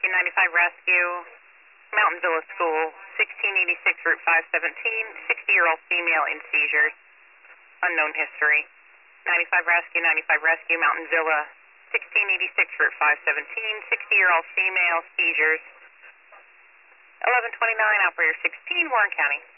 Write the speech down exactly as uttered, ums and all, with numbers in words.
Rescue, ninety-five Rescue, Mountain Villa School, sixteen eighty-six Route five seventeen, sixty-year-old female in seizures, unknown history. ninety-five Rescue, ninety-five Rescue, Mountain Villa, sixteen eighty-six Route five seventeen, sixty-year-old female, seizures. eleven twenty-nine, Operator sixteen, Warren County.